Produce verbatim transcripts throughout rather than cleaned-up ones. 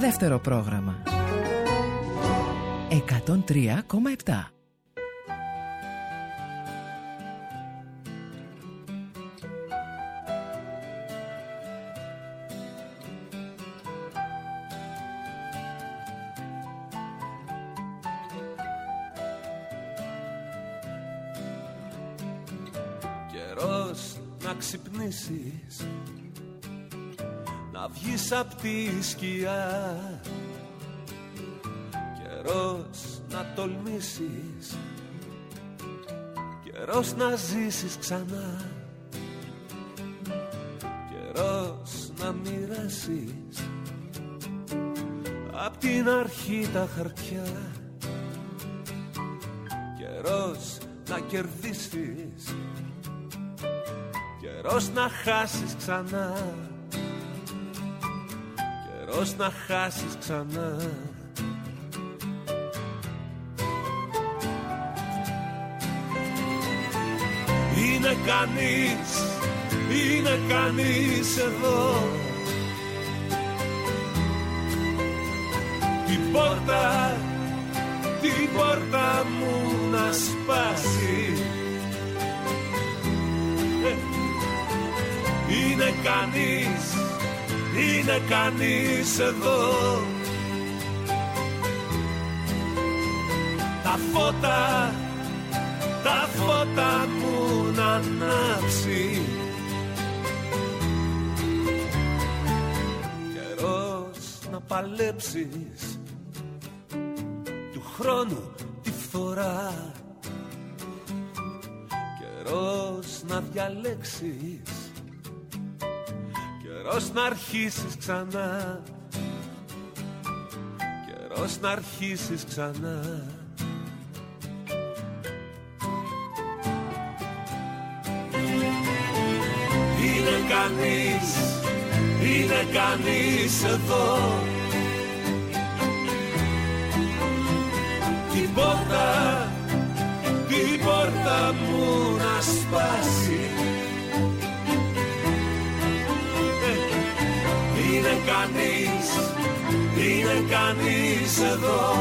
Δεύτερο πρόγραμμα εκατόν τρία κόμμα επτά. Καιρός να ξυπνήσεις, να βγεις απ' τη σκιά. Καιρός να τολμήσεις, καιρός να ζήσεις ξανά. Καιρός να μοιράσεις απ' την αρχή τα χαρτιά. Καιρός να κερδίσεις, καιρός να χάσεις ξανά. Καιρός να χάσεις ξανά. Είναι κανείς, είναι κανείς εδώ. Την πόρτα, την πόρτα μου να σπάσει. Είναι κανείς, είναι κανείς εδώ. Τα φώτα, τα φώτα μου να ανάψει. Καιρός να παλέψεις του χρόνου τη φθορά. Καιρός να διαλέξεις, καιρός να αρχίσεις ξανά. Καιρός να αρχίσεις ξανά. Είναι κανείς, είναι κανείς εδώ. Την πόρτα, την πόρτα μου να σπάσει. Είναι κανείς, είναι κανείς εδώ.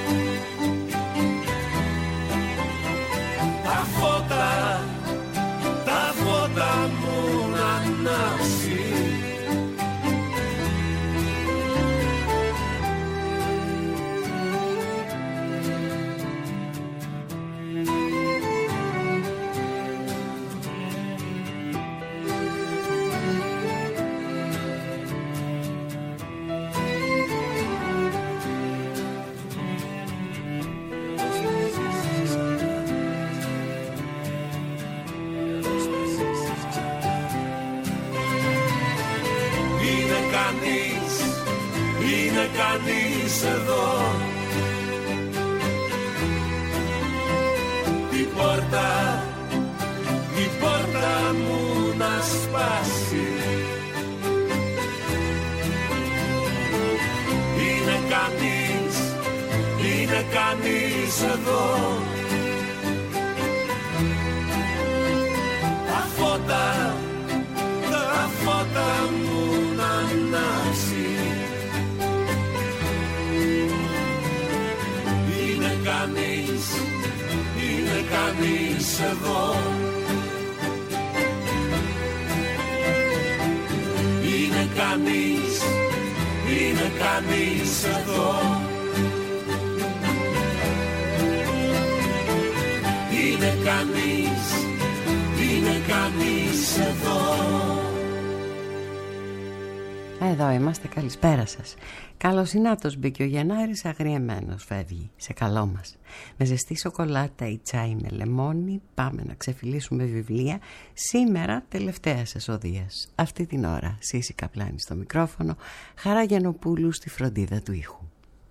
Τα φώτα, τα φώτα μου να ανάψει. Κανείς εδώ. Την πόρτα, την πόρτα μου να σπάσει. Είναι κανείς, είναι κανείς εδώ. Τα φώτα, τα φώτα μου να ανάψει. Κανείς, είναι κανείς εδώ. Είναι κανείς, είναι κανείς εδώ. Είναι κανείς, είναι κανείς εδώ. Εδώ είμαστε, καλησπέρα σας. Καλοσυνάτος μπήκε ο Γενάρης, αγριεμένος φεύγει, σε καλό μας. Με ζεστή σοκολάτα ή τσάι με λεμόνι, πάμε να ξεφυλίσουμε βιβλία. Σήμερα τελευταίας εσοδείας. Αυτή την ώρα Σύση Καπλάνη στο μικρόφωνο, Χαρά Γιαννοπούλου στη φροντίδα του ήχου.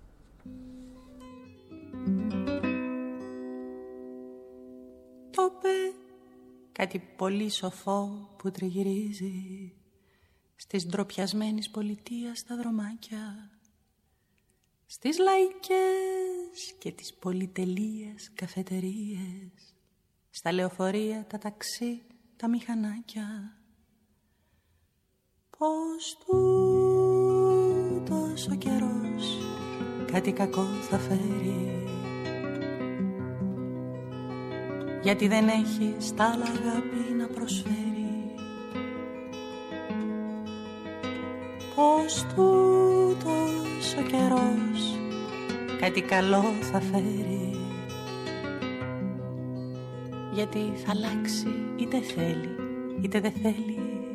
Το πε κάτι πολύ σοφό που τριγυρίζει στις ντροπιασμένης πολιτείας τα δρομάκια, στις λαϊκές και τις πολυτελείες καφετερίες, στα λεωφορεία, τα ταξί, τα μηχανάκια. Πως τούτο τούτος ο καιρός κάτι κακό θα φέρει, γιατί δεν έχει στ' άλλα αγάπη να προσφέρει. Πως τούτος ο καιρός κάτι καλό θα φέρει, γιατί θα αλλάξει είτε θέλει είτε δεν θέλει.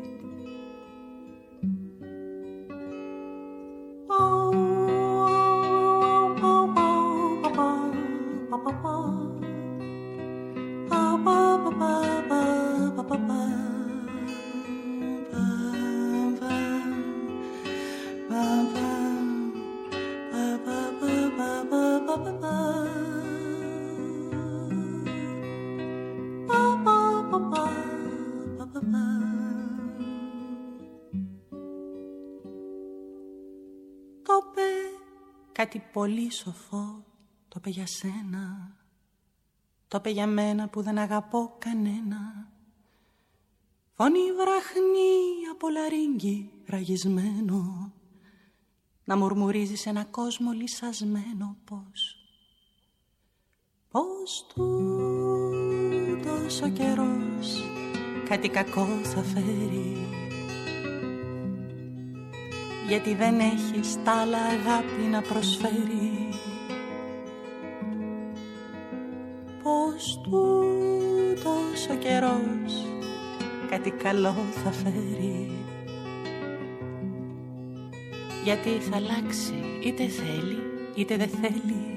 Κάτι πολύ σοφό το είπε για σένα, το είπε για μένα που δεν αγαπώ κανένα. Φωνή βραχνή από λαρύγγι ραγισμένο, να μουρμουρίζει σε ένα κόσμο λυσασμένο. Πως, πως τούτος ο καιρός κάτι κακό θα φέρει, γιατί δεν έχει στ' άλλα αγάπη να προσφέρει. Πως τούτος ο καιρός κάτι καλό θα φέρει, γιατί θα αλλάξει είτε θέλει είτε δεν θέλει.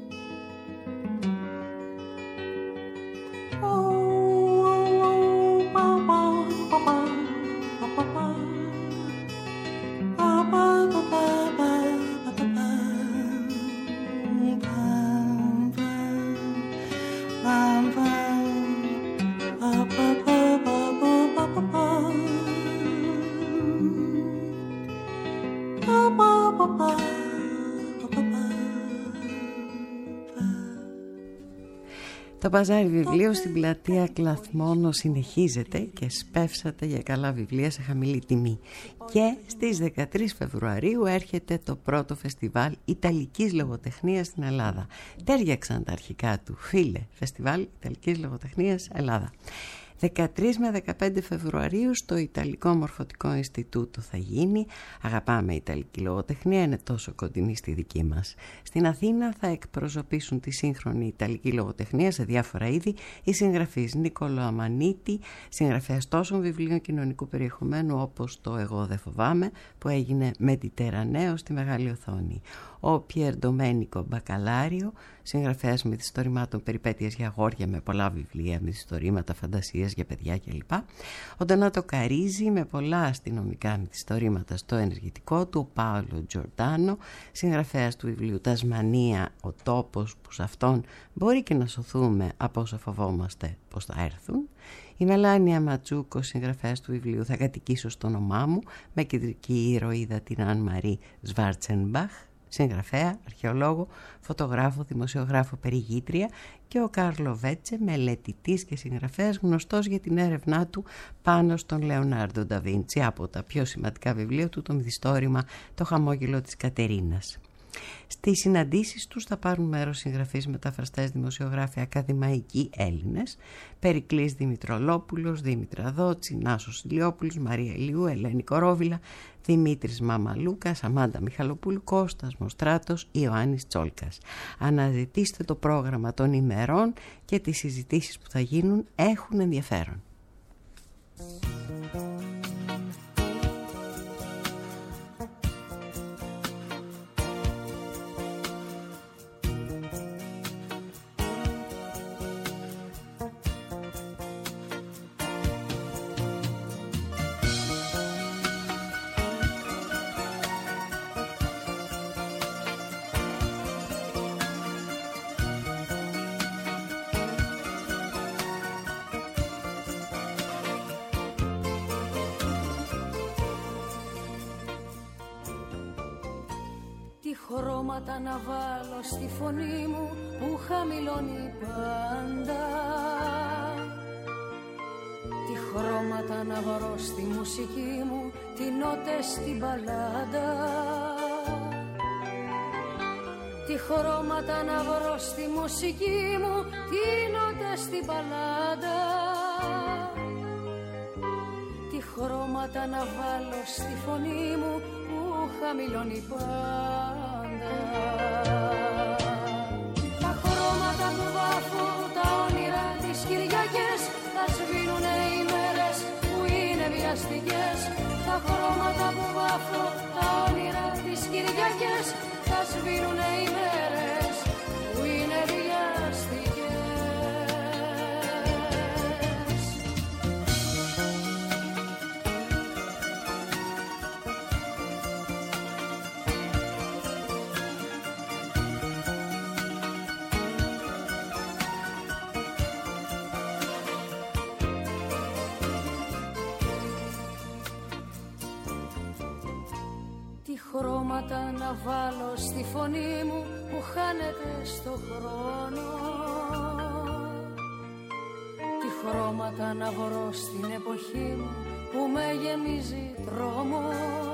Το παζάρι βιβλίου στην πλατεία Κλαθμόνο συνεχίζεται και σπεύσατε για καλά βιβλία σε χαμηλή τιμή. Και στις δεκατρείς Φεβρουαρίου έρχεται το πρώτο φεστιβάλ Ιταλικής Λογοτεχνίας στην Ελλάδα. Τέριαξαν τα αρχικά του, φίλε, Φεστιβάλ Ιταλικής Λογοτεχνίας Ελλάδα. δεκατρείς με δεκαπέντε Φεβρουαρίου στο Ιταλικό Μορφωτικό Ινστιτούτο θα γίνει. Αγαπάμε Ιταλική λογοτεχνία, είναι τόσο κοντινή στη δική μας. Στην Αθήνα θα εκπροσωπήσουν τη σύγχρονη Ιταλική λογοτεχνία σε διάφορα είδη οι συγγραφείς Νίκολο Αμανίτη, συγγραφέας τόσων βιβλίων κοινωνικού περιεχομένου όπως το «Εγώ δεν φοβάμαι» που έγινε Μετιτερανέο στη μεγάλη οθόνη. Ο Πιέρ Ντομένικο Μπακαλάριο, συγγραφέας μυθιστορημάτων περιπέτειες για αγόρια με πολλά βιβλία, μυθιστορήματα, φαντασίες για παιδιά κλπ. Ο Ντονάτο Καρίζη με πολλά αστυνομικά μυθιστορήματα στο ενεργητικό του. Ο Πάολο Τζορντάνο, συγγραφέας του βιβλίου Τασμανία, ο τόπος που σε αυτόν μπορεί και να σωθούμε από όσο φοβόμαστε πως θα έρθουν. Η Μελάνια Ματσούκο, συγγραφέας του βιβλίου Θα κατοικήσω στο όνομά μου, με κεντρική ηρωίδα την Αν Μαρί Σβάρτσενμπαχ, συγγραφέα, αρχαιολόγο, φωτογράφο, δημοσιογράφο, περιηγήτρια, και ο Κάρλο Βέτσε, μελετητής και συγγραφέας γνωστός για την έρευνά του πάνω στον Λεωνάρντο Νταβίντσι, από τα πιο σημαντικά βιβλία του το μυθιστόρημα «Το χαμόγελο της Κατερίνας». Στις συναντήσεις τους θα πάρουν μέρος συγγραφείς, μεταφραστές, δημοσιογράφοι, ακαδημαϊκοί Έλληνες, Περικλής Δημητρολόπουλος, Δήμητρα Δότση, Νάσος Ηλιόπουλος, Μαρία Ηλιού, Ελένη Κορόβιλα, Δημήτρης Μαμαλούκας, Αμάντα Μιχαλοπούλου, Κώστας Μοστράτος, Ιωάννης Τσόλκας. Αναζητήστε το πρόγραμμα των ημερών και τις συζητήσεις που θα γίνουν έχουν ενδιαφέρον. Χρώματα να βάλω στη φωνή μου που χαμηλώνει πάντα. Τι χρώματα να βρω στη μουσική μου, τι νότες στην μπαλάντα. Τι χρώματα να βρω στη μουσική μου, τι νότες στην παλάντα, τι χρώματα να βάλω στη φωνή μου που χαμηλώνει πάντα. Τα χρώματα που βάφω τα όνειρα τις Κυριακές, θα σβήνουνε οι μέρες που είναι βιαστικές. Τα χρώματα που βάφω τα όνειρα τις Κυριακές, θα σβήνουνε οι μέρες που είναι βιαστικές. Χρώματα να βάλω στη φωνή μου που χάνεται στο χρόνο, τι χρώματα να βρω στην εποχή μου που με γεμίζει τρόμο,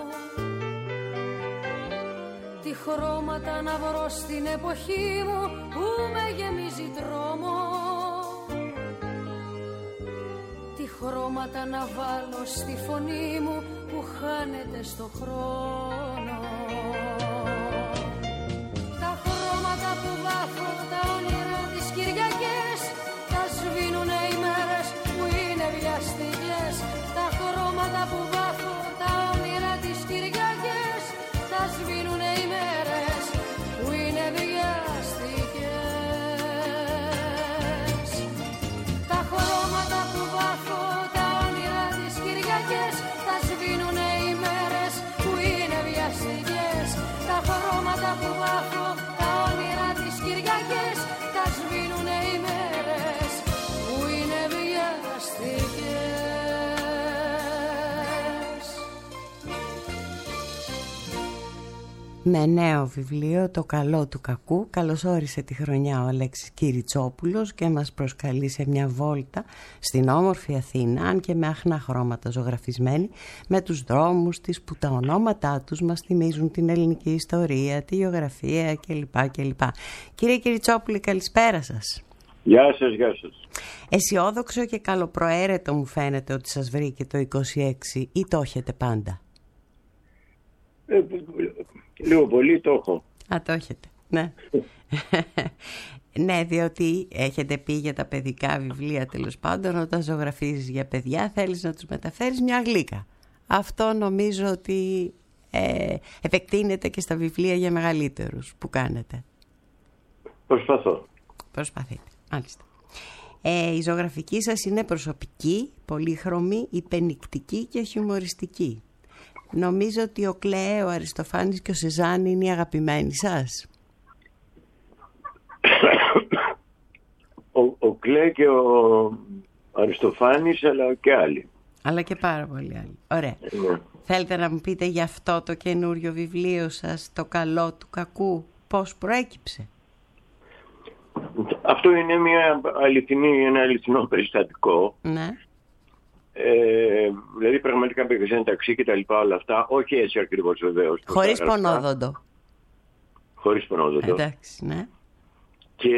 τι χρώματα να βρω στην εποχή μου που με γεμίζει τρόμο, τι χρώματα να βάλω στη φωνή μου που χάνεται στο χρόνο. Τα χρώματα που βάφω τα όνειρα τις Κυριακές, θα σβήνουνε οι μέρες που είναι βιαστικές. Τα χρώματα που βάφω τα όνειρα τις Κυριακές, θα σβήνουνε οι μέρες που είναι βιαστικές. Τα χρώματα που βάφω τα όνειρα τις Κυριακές, θα σβήνουνε οι μέρες που είναι βιαστικές. Τα χρώματα που βάφω τα όνειρα τις Κυριακές, θα σβήνουνε οι μέρες που είναι βιαστικές. Με νέο βιβλίο «Το καλό του κακού» καλωσόρισε τη χρονιά ο Αλέξης Κυριτσόπουλος και μας προσκαλεί σε μια βόλτα στην όμορφη Αθήνα, αν και με άχνα χρώματα ζωγραφισμένη, με τους δρόμους της που τα ονόματά τους μας θυμίζουν την ελληνική ιστορία, τη γεωγραφία κλπ. κλπ. Κύριε Κυριτσόπουλε, καλησπέρα σας. Γεια σας, γεια σας. Αισιόδοξο και καλοπροαίρετο μου φαίνεται ότι σας βρήκε το είκοσι έξι, ή το έχετε πάντα? Ε, λίγο πολύ το έχω. Α, το έχετε, ναι. Ναι, διότι έχετε πει για τα παιδικά βιβλία, τέλος πάντων, όταν ζωγραφίζεις για παιδιά θέλεις να τους μεταφέρεις μια γλύκα. Αυτό νομίζω ότι ε, επεκτείνεται και στα βιβλία για μεγαλύτερους που κάνετε. Προσπαθώ. Προσπαθείτε, μάλιστα. Ε, η ζωγραφική σας είναι προσωπική, πολύχρωμη, υπενικτική και χιουμοριστική. Νομίζω ότι ο Κλέ, ο Αριστοφάνης και ο Σεζάν είναι οι αγαπημένοι σας. Ο, ο Κλέ και ο Αριστοφάνης, αλλά και άλλοι. Αλλά και πάρα πολλοί άλλοι. Ωραία. Ναι. Θέλετε να μου πείτε για αυτό το καινούριο βιβλίο σας, «Το καλό του κακού», πώς προέκυψε? Αυτό είναι μια αληθινή, ένα αληθινό περιστατικό. Ναι. Ε, δηλαδή πραγματικά πήγα σε ένα ταξί και τα λοιπά όλα αυτά. Όχι έτσι ακριβώς βεβαίως. Χωρίς πονόδοντο. Χωρίς πονόδοντο. Εντάξει, ναι. Και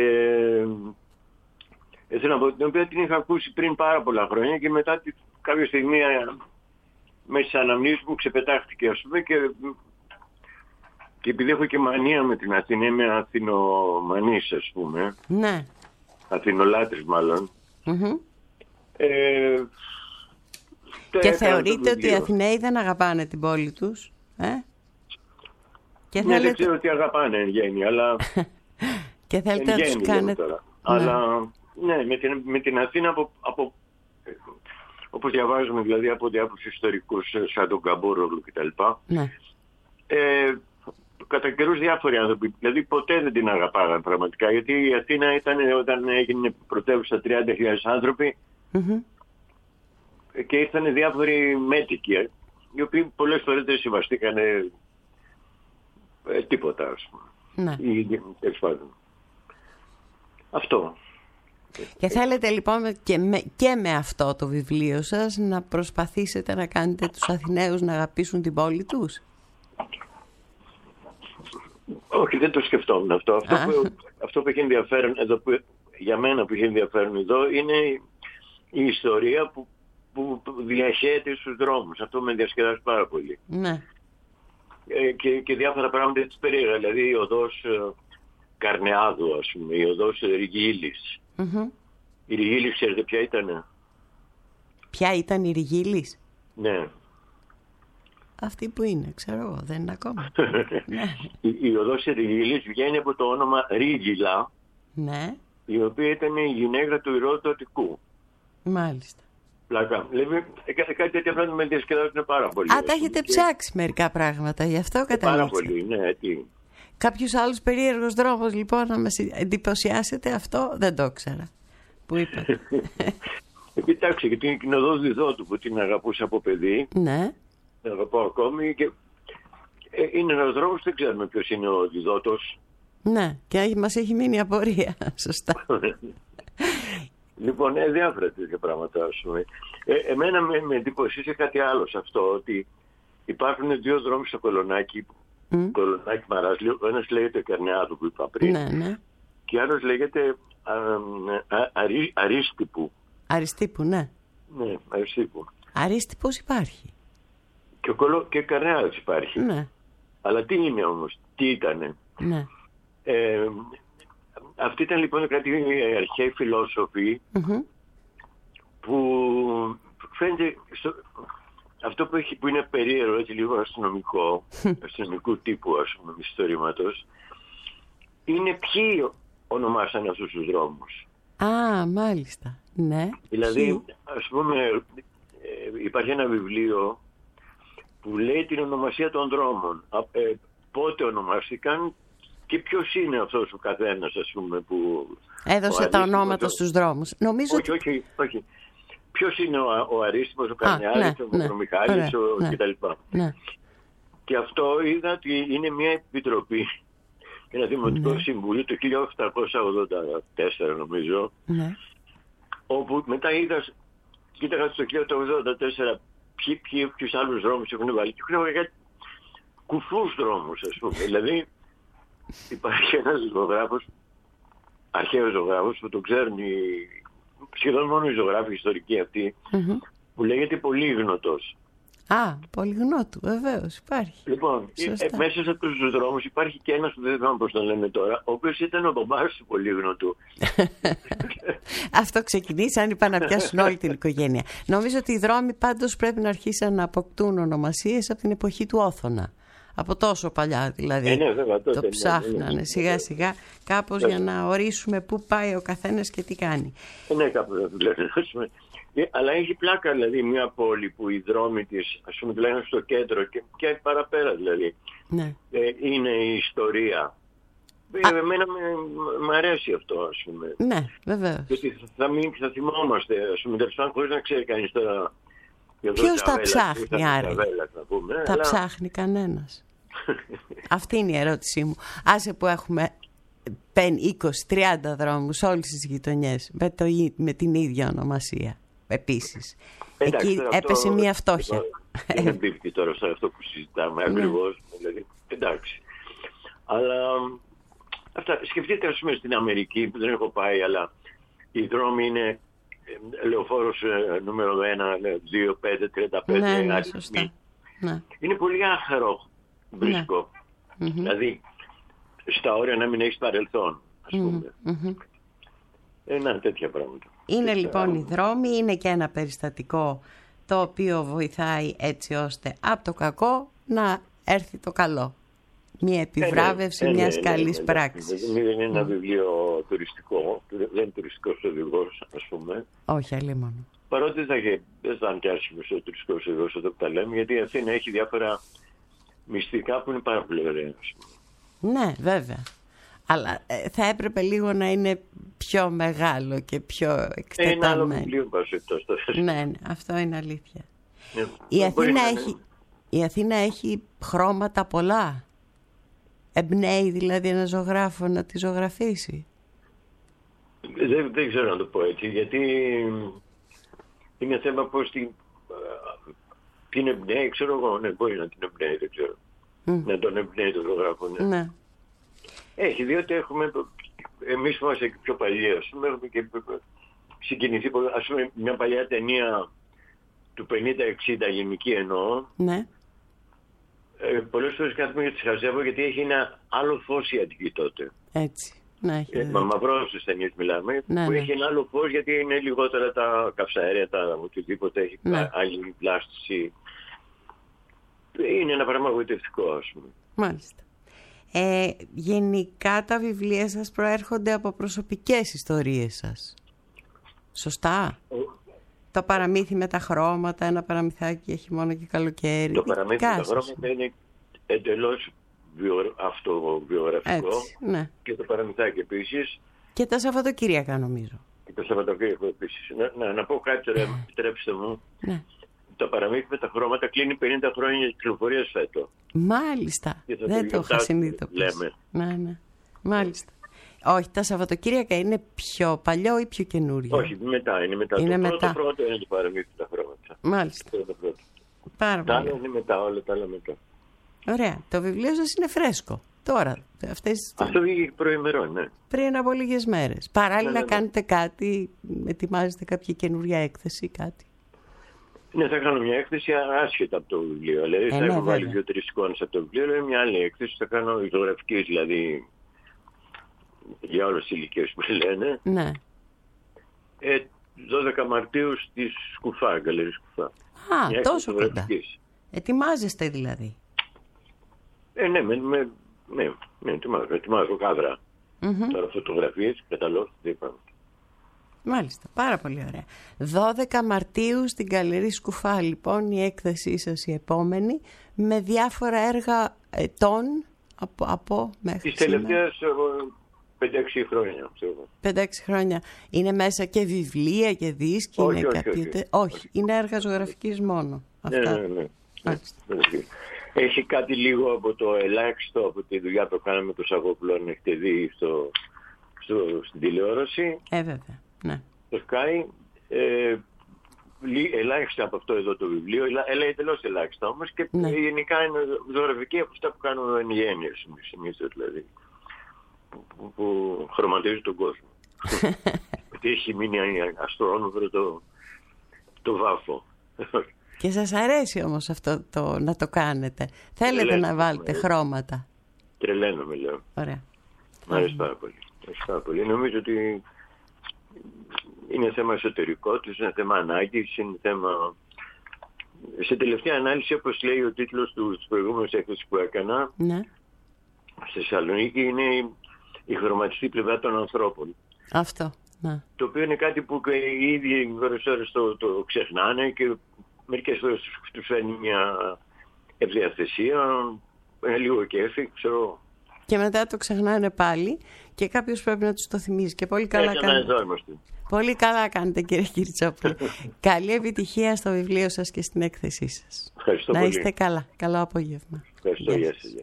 ε, θέλω να πω, την οποία την είχα ακούσει πριν πάρα πολλά χρόνια και μετά τη, κάποια στιγμή μέσα στις αναμνήσεις μου ξεπετάχτηκε, ας πούμε, και, και επειδή έχω και μανία με την Αθήνα, είμαι Αθηνομανής, ας πούμε. Ναι. Αθηνολάτρης μάλλον. Mm-hmm. Ε, και θεωρείτε ότι οι Αθηναίοι δεν αγαπάνε την πόλη τους? Ε? Και ναι, θέλετε... δεν ξέρω τι αγαπάνε εν γέννη, αλλά... και θέλετε να τους κάνετε... Ναι. Αλλά ναι, με την, με την Αθήνα από, από, όπως διαβάζουμε δηλαδή από διάφορους ιστορικούς σαν τον Καμπούρογλου κτλ. Ναι. Ε, κατά καιρούς διάφοροι άνθρωποι, δηλαδή ποτέ δεν την αγαπάγαν πραγματικά, γιατί η Αθήνα ήταν όταν έγινε πρωτεύουσα τριάντα χιλιάδες άνθρωποι. Mm-hmm. Και ήρθαν διάφοροι μέτικοι, οι οποίοι πολλές φορές δεν συμβαστήκαν ε, τίποτα, ας πούμε. Ναι. Ή, αυτό. Και θέλετε λοιπόν και με, και με αυτό το βιβλίο σας να προσπαθήσετε να κάνετε τους Αθηναίους να αγαπήσουν την πόλη τους? Όχι, δεν το σκεφτόμουν αυτό. Αυτό που, αυτό που έχει ενδιαφέρον εδώ, που, για μένα που έχει ενδιαφέρον εδώ, είναι η ιστορία που, που διαχέεται στους δρόμους. Αυτό με διασκεδάζει πάρα πολύ. Ναι. Ε, και, και διάφορα πράγματα της περίεργα. Δηλαδή η οδός ε, Καρνεάδου, ας πούμε, η οδός Ριγίλης. Mm-hmm. Η Ριγίλης, ξέρετε ποια ήτανε? Ποια ήταν η Ριγίλης? Ναι. Αυτή που είναι, ξέρω εγώ, δεν είναι ακόμα. Ναι. Η, η οδός Ριγίλης βγαίνει από το όνομα Ρίγιλα, Ναι. η οποία ήταν η γυναίκα του ηρώου του Αττικού. Μάλιστα. Πλάκα. Δηλαδή, κάτι τέτοια πράγματα με διασκεδάζουν πάρα πολύ. Α, τα έχετε ψάξει μερικά πράγματα, γι' αυτό καταλήξα. Πάρα πολύ, ναι. Τι. Κάποιος άλλος περίεργος δρόμος, λοιπόν, να μας εντυπωσιάσετε, αυτό δεν το ήξερα. Που είπατε. Κοιτάξτε, γιατί είναι η οδός Διδότου που την αγαπούσα από παιδί. Ναι. Την αγαπώ ακόμη και ε, είναι ένας δρόμος, δεν ξέρουμε ποιος είναι ο Διδότος. Ναι, και μας έχει μείνει απορία, σωστά. Λοιπόν, ε, διάφορα τέτοια πράγματα, ας πούμε. Ε, εμένα με, με εντυπωσίασε κάτι άλλο σε αυτό, ότι υπάρχουν δύο δρόμοι στο Κολονάκι, mm. Κολονάκι Μαράσλιο. Ο ένας λέγεται Καρνεάδου που είπα πριν, ναι, ναι. και ο άλλος λέγεται α, α, αρί, Αρίστιπου. Αριστείπου, ναι. Ναι, Αριστείπου. Αρίστιπος υπάρχει. Και ο Κολο... και Καρνεάδος υπάρχει. Ναι. Αλλά τι είναι όμως, τι ήτανε. Ναι. Ε, αυτοί ήταν λοιπόν κάτι αρχαίοι φιλόσοφοι mm-hmm. που φαίνεται στο... αυτό που, έχει, που είναι περίεργο, έτσι λίγο αστυνομικό, αστυνομικού τύπου, ας πούμε, μυθιστορήματος, είναι ποιοι ονομάσαν αυτούς τους δρόμους. Α, μάλιστα. Ναι. Δηλαδή, ποιοι? ας πούμε, ε, υπάρχει ένα βιβλίο που λέει την ονομασία των δρόμων. Ε, πότε ονομάστηκαν και ποιος είναι αυτός ο καθένας, ας πούμε, που... Έδωσε τα ονόματα στους δρόμους. Νομίζω όχι, ότι... όχι, όχι. Ποιος είναι ο, ο Αρίστιπος, ο Καρνεάδης, ναι, ο ναι. Μικρομιχάλης, ο ναι. κτλ. Ναι. Και αυτό είδα ότι είναι μια επιτροπή, ένα δημοτικό ναι. συμβούλιο το χίλια οκτακόσια ογδόντα τέσσερα νομίζω, ναι. όπου μετά είδα, κοίταγα στο χίλια οκτακόσια ογδόντα τέσσερα ποιοι, ποιοι, ποιους άλλους δρόμους έχουν βάλει. Και έχουν βάλει κουφούς δρόμους, ας πούμε. Δηλαδή υπάρχει ένας ζωγράφος, αρχαίος ζωγράφος, που το ξέρουν οι, σχεδόν μόνο οι ζωγράφοι ιστορικοί αυτοί, mm-hmm. που λέγεται Πολύγνωτος. Α, Πολυγνώτου, βεβαίως, υπάρχει. Λοιπόν, ε, μέσα σε αυτούς τους δρόμους υπάρχει και ένας που δεν θυμάμαι πώς τον λένε τώρα, ο οποίος ήταν ο μπαμπάς του Πολύγνωτου. Αυτό ξεκινήσαν, είπαν να πιάσουν όλη την οικογένεια. Νομίζω ότι οι δρόμοι πάντως πρέπει να αρχίσουν να αποκτούν ονομασίες από την εποχή του Όθωνα. Από τόσο παλιά δηλαδή. Ε, ναι, βέβαια, τότε, το ψάχνανε ναι, ναι, σιγά σιγά κάπως βέβαια. Για να ορίσουμε πού πάει ο καθένας και τι κάνει. Ε, ναι, κάπως θα δουλεύει. Ε, αλλά έχει πλάκα δηλαδή μια πόλη που οι δρόμοι της, ας πούμε, λένε στο κέντρο και, και παραπέρα δηλαδή, ναι. ε, είναι η ιστορία. Ε, εμένα μου αρέσει αυτό, ας πούμε. Ναι, βεβαίως. Γιατί θα, μην, θα θυμόμαστε, ας πούμε, τελικά χωρίς να ξέρει κανείς τώρα. Ποιος τα ψάχνει άρα? Τα αλλά... ψάχνει κανένας. Αυτή είναι η ερώτησή μου. Άσε που έχουμε είκοσι τριάντα δρόμους όλες τις γειτονιές με, το, με την ίδια ονομασία. Επίσης. Εντάξει, εκεί αυτό, έπεσε μία φτώχεια. Δεν εμπίπτει τώρα σε αυτό που συζητάμε ακριβώς. Δηλαδή, εντάξει. Αλλά αυτά, σκεφτείτε, ας πούμε, στην Αμερική που δεν έχω πάει, αλλά οι δρόμοι είναι λεωφόρος νούμερο ένα, δύο, πέντε, τριάντα πέντε. Ναι, ναι, σωστά. Ναι. Είναι πολύ άχαρο βρίσκω. Ναι. Δηλαδή, στα όρια να μην έχεις παρελθόν, ας πούμε. Mm-hmm. Ένα τέτοια πράγματα. Είναι τέτοια... λοιπόν οι δρόμοι, είναι και ένα περιστατικό το οποίο βοηθάει έτσι ώστε από το κακό να έρθει το καλό. Μια επιβράβευση ε, ναι, μιας ναι, καλής ναι, ναι, πράξης. Δεν είναι ένα mm. βιβλίο τουριστικό, δεν είναι τουριστικός οδηγός, ας πούμε. Όχι, αλλήμον. Παρότι δεν θα είναι και άσχημος ο τουριστικός οδηγός εδώ που τα λέμε, γιατί η Αθήνα έχει διάφορα μυστικά που είναι πάρα πολύ ωραία, ας πούμε. Ναι, βέβαια. Αλλά ε, θα έπρεπε λίγο να είναι πιο μεγάλο και πιο εκτεταμένο. Είναι άλλο βιβλίο, πασίκτος. Ναι, ναι, αυτό είναι αλήθεια. Ναι, η, Αθήνα έχει, η Αθήνα έχει χρώματα πολλά. Εμπνέει δηλαδή ένα ζωγράφο να τη ζωγραφίσει. Δεν, δεν ξέρω να το πω έτσι, γιατί είναι θέμα πώς την, την εμπνέει, ξέρω εγώ, ναι, μπορεί να την εμπνέει, δεν ξέρω. Mm. Να τον εμπνέει τον ζωγράφο, ναι. Ναι. Έχει, διότι έχουμε, εμείς που είμαστε πιο παλιοί, ας πούμε, έχουμε και συγκινηθεί, ας πούμε, μια παλιά ταινία του πενήντα εξήντα, ελληνική εννοώ. Ναι. Ε, πολλές φορές κάθομαι και τις χαζεύω, γιατί έχει ένα άλλο φως η Αττική τότε. Έτσι. Ναι, ε, μα μαυρώσεις ταινίες μιλάμε, ναι, που ναι. έχει ένα άλλο φως, γιατί είναι λιγότερα τα καυσαέρια, τα οτιδήποτε, έχει ναι. άλλη πλάστηση. Είναι ένα πράγμα γοητευτικό, ας πούμε. Μάλιστα. Ε, γενικά τα βιβλία σας προέρχονται από προσωπικές ιστορίες σας. Σωστά? Ο... Το παραμύθι με τα χρώματα, ένα παραμυθάκι έχει μόνο και καλοκαίρι. Το παραμύθι με τα χρώματα είναι εντελώς βιο... αυτοβιογραφικό. Έτσι, ναι. Και το παραμυθάκι επίσης. Και τα Σαββατοκύριακα νομίζω. Και το Σαββατοκύριακο επίσης. Να, να, να πω κάτι τώρα, επιτρέψτε μου. Ναι. Το παραμύθι με τα χρώματα κλείνει πενήντα χρόνια κυκλοφορίας φέτο. Μάλιστα. Δεν το είχα συνειδητοποιήσει. Ναι, ναι. Μάλιστα. Όχι, τα Σαββατοκύριακα είναι πιο παλιό ή πιο καινούριο? Όχι, μετά. Είναι μετά. Είναι το μετά. πρώτο πρώτο είναι το παραμύθι με τα χρώματα. Μάλιστα. Πρώτο, πρώτο. Πάρα τα πολύ. άλλα είναι μετά, όλα τα άλλα μετά. Ωραία. Το βιβλίο σας είναι φρέσκο. Τώρα, αυτές... Αυτό βγήκε προημερών, ναι. Πριν από λίγες μέρες. Παράλληλα ναι, ναι, ναι. κάνετε κάτι, ετοιμάζετε κάποια καινούρια έκθεση, κάτι? Ναι, θα κάνω μια έκθεση άσχετα από το βιβλίο. Δηλαδή, ε, θα ναι, έχω βάλει βέβαια. δύο-τρεις εικόνες από το βιβλίο, αλλά μια άλλη έκθεση θα κάνω ηθογραφικής, δηλαδή για όλες τις ηλικίες που λένε. Ναι. Ε, δώδεκα Μαρτίου στη Σκουφά, Γκαλερί Σκουφά. Α, μια τόσο κοντά. Ετοιμάζεστε δηλαδή? Ε, ναι, με, με, ναι, ναι, ετοιμάζω, ετοιμάζω κάδρα. Mm-hmm. Τώρα φωτογραφίες, καταλόγους, δεν είπαμε. Μάλιστα, πάρα πολύ ωραία. δώδεκα Μαρτίου στην Γκαλερί Σκουφά, λοιπόν, η έκθεσή σας η επόμενη, με διάφορα έργα ετών από, από μέχρι Τις τελευταίες πέντε έξι χρόνια. πέντε έξι χρόνια. Είναι μέσα και βιβλία και δίσκοι? Όχι, είναι όχι, κάτι... όχι, όχι. όχι, είναι έργα ζωγραφικής μόνο. Αυτά. Ναι, ναι, ναι. Έχει κάτι λίγο από το ελάχιστο από τη δουλειά που κάναμε με το Σαββόπουλο, αν έχετε δει στο, στο, στην τηλεόραση. Ε, βέβαια, ναι. Το Sky, ε, ελάχιστα από αυτό εδώ το βιβλίο, έλα εντελώς ελάχιστα όμως, και ναι. γενικά είναι ζωγραφική από αυτά που κάνουν εν γένειες, συνήθως δηλαδή, που, που, που χρωματίζουν τον κόσμο. Ότι έχει μείνει αστρόνοβρο το, το βάφο. Και σας αρέσει όμως αυτό το, να το κάνετε? Θέλετε Τρελαίνω, να βάλετε χρώματα? Τρελαίνομαι, λέω. Ωραία. Μ' αρέσει πάρα πολύ. πάρα πολύ. Νομίζω ότι είναι θέμα εσωτερικό τους, είναι θέμα ανάγκης, είναι θέμα... Σε τελευταία ανάλυση, όπως λέει ο τίτλος του της προηγούμενης έκθεσης που έκανα, ναι. στη Θεσσαλονίκη, είναι η χρωματιστή πλευρά των ανθρώπων. Αυτό, ναι. Το οποίο είναι κάτι που και οι ίδιοι πολλές ώρες το, το ξεχνάνε και μερικές φορές τους φέρνει μια ευδιαθεσία, ένα λίγο κέφι, ξέρω. Και μετά το ξεχνάνε πάλι και κάποιος πρέπει να τους το θυμίζει. Και πολύ καλά κάνετε. Πολύ καλά κάνετε, κύριε Κυριτσόπουλο. Καλή επιτυχία στο βιβλίο σας και στην έκθεσή σας. Ευχαριστώ να πολύ. είστε καλά. Καλό απόγευμα. Ευχαριστώ. Γεια σας.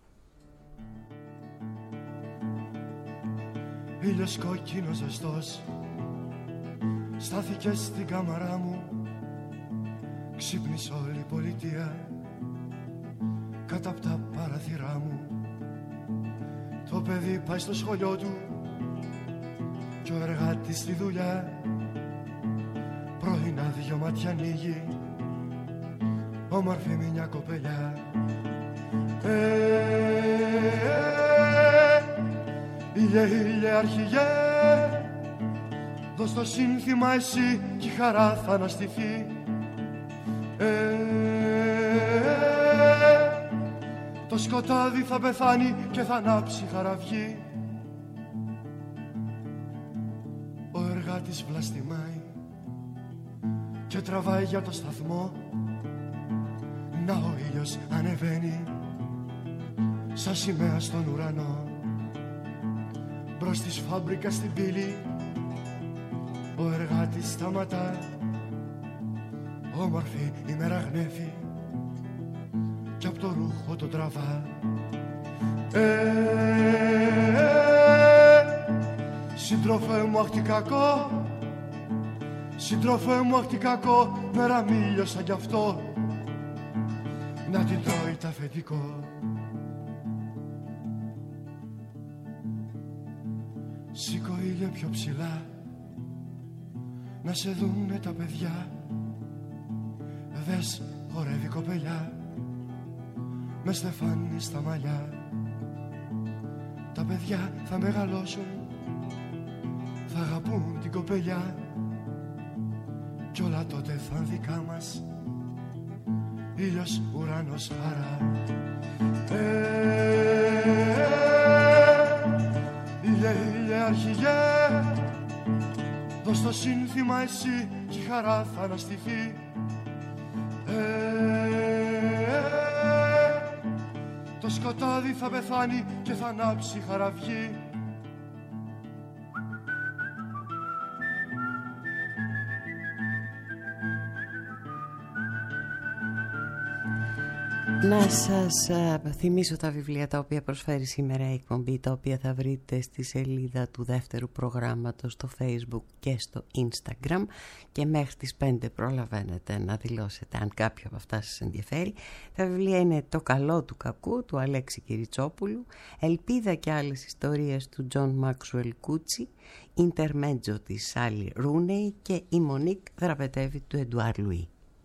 Ήλιος κόκκινος ζεστός στάθηκε στην κάμαρά μου. Ξύπνησε όλη η πολιτεία κάτω από τα παραθυρά μου. Το παιδί πάει στο σχολείο του κι ο εργάτης στη δουλειά. Πρωινά δυο μάτια ανοίγει, όμορφη μια κοπελιά. Ε, ε, ήλιε, ήλιε αρχηγέ, δώσ' το σύνθημα εσύ κι η χαρά θα αναστηθεί. Ε, το σκοτάδι θα πεθάνει και θα ανάψει χαραυγή. Ο εργάτης βλαστημάει και τραβάει για το σταθμό. Να ο ήλιος ανεβαίνει σαν σημαία στον ουρανό. Μπρος της φάμπρικα στην πύλη ο εργάτης σταματά. Όμορφη ημέρα γνέφει κι απ' το ρούχο το τραβά. Ε, ε, σύντροφε μου αχ τι κακό, σύντροφε μου αχ τι κακό, μέρα μίλιωσα κι αυτό να την τρώει τα αφεντικό. Σήκω ήλιε πιο ψηλά, να σε δούνε τα παιδιά. Δες χορεύει κοπελιά, με στεφάνι στα μαλλιά. Τα παιδιά θα μεγαλώσουν, θα αγαπούν την κοπελιά, κι όλα τότε θα είναι δικά μας, ήλιος, ουρανός, χαρά. Ε, ήλιε, ήλιε, αρχηγέ, δώσ' το σύνθημα εσύ κι η χαρά θα αναστηθεί. Ε, το σκοτάδι θα πεθάνει και θα ανάψει η χαραυγή. Να σας α, θυμίσω τα βιβλία τα οποία προσφέρει σήμερα η εκπομπή, τα οποία θα βρείτε στη σελίδα του δεύτερου προγράμματος στο Facebook και στο Instagram, και μέχρι τις πέντε προλαβαίνετε να δηλώσετε αν κάποιο από αυτά σας ενδιαφέρει. Τα βιβλία είναι «Το καλό του κακού» του Αλέξη Κυριτσόπουλου, «Ελπίδα και άλλες ιστορίες» του Τζον Μάξουελ Κούτσι, «Ιντερμέτζο» της Σάλι Ρούνεϊ και «Η Μονίκ δραπετεύει» του Εντουάρ Λουί.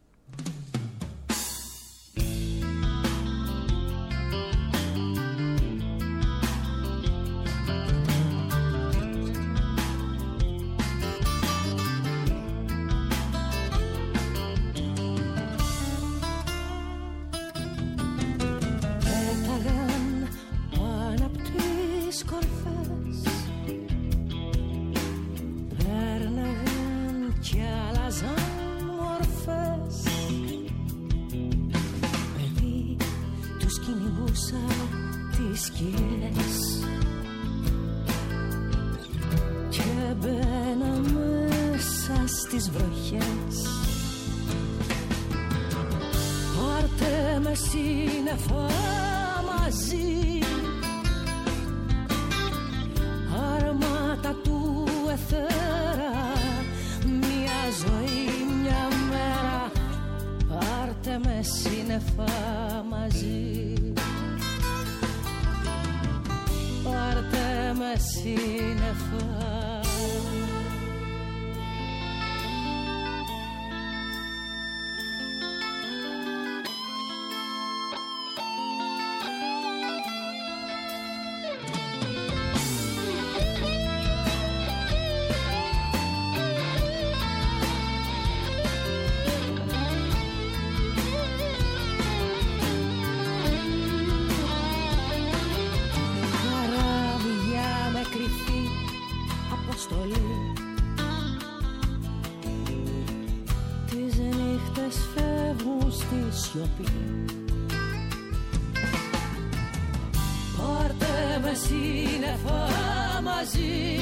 Πάρτε με σύννεφα μαζί,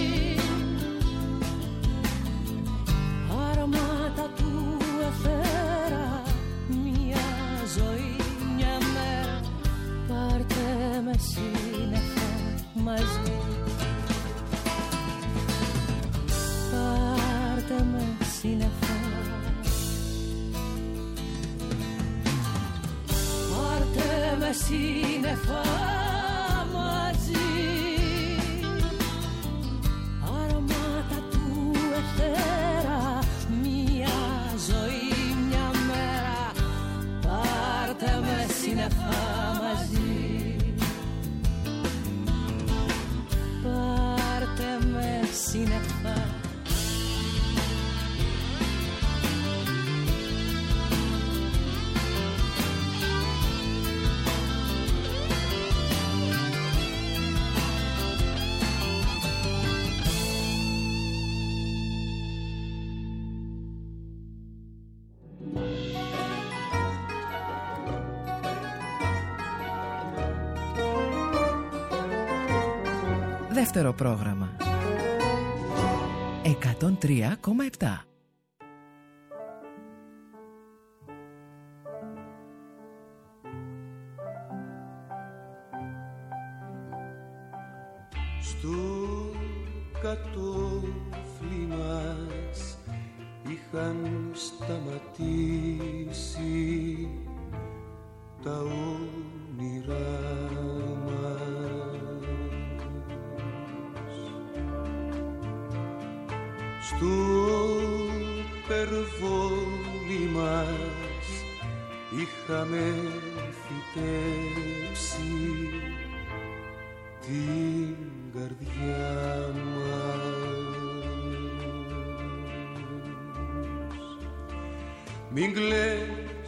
αρμάτα του εθέρα, μια ζωή, μια μέρα. Πάρτε με σύννεφα μαζί, πάρτε με σύννεφα. Με σύννεφα μαζί, αρώματα του εθέρα, μια ζωή, μια μέρα. Πάρτε με σύννεφα μαζί, πάρτε με σύννεφα. Δεύτερο πρόγραμμα εκατόν τρία κόμμα επτά. Στο κατόφλι μας είχαν σταματήσει τα όνειρά μας. στο περβόλι μας είχαμε φυτέψει την καρδιά μας. Μην κλαις,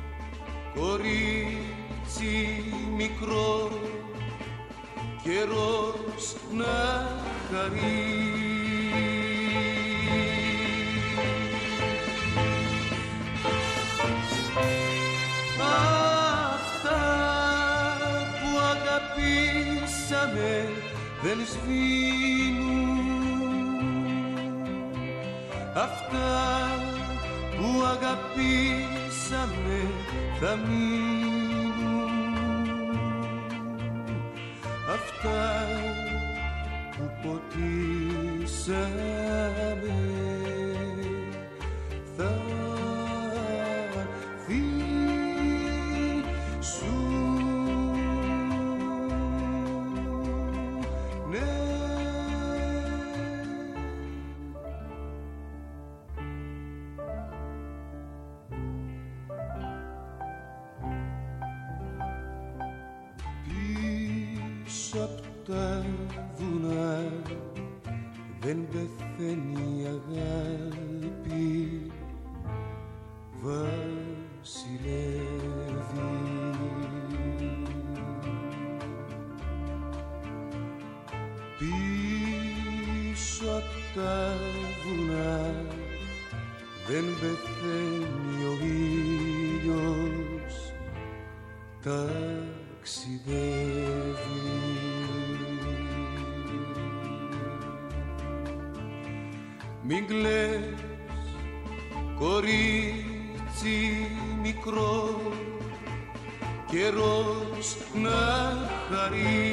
κορίτσι μικρό, καιρός να χαρεί. Αυτά που αγαπήσαμε δεν σβήνουν, αυτά που αγαπήσαμε θα μείνουν, αυτά που ποτίσαμε θα δεν πεθαίνει η αγάπη, βασιλεύει. Πίσω απ' τα βουνά δεν πεθαίνει ο ήλιος, ταξιδεύει. Μην κλαις, κορίτσι μικρό, καιρός να χαρεί.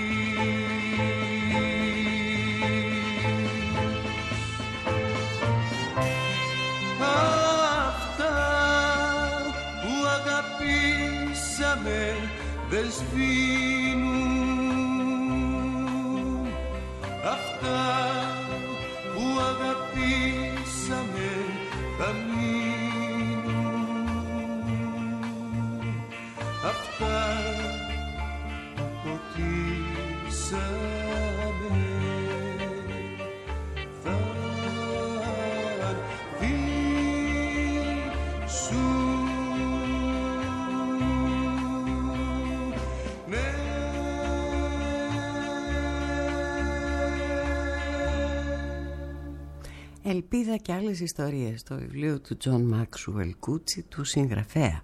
Αυτά που αγαπήσαμε δεν σβήνουν, αυτά που αγαπήσαμε θα μείνουν, αυτά που ποτίσαμε θα Ελπίδα και άλλες ιστορίες, το βιβλίο του Τζον Μάξουελ Κούτσι, του συγγραφέα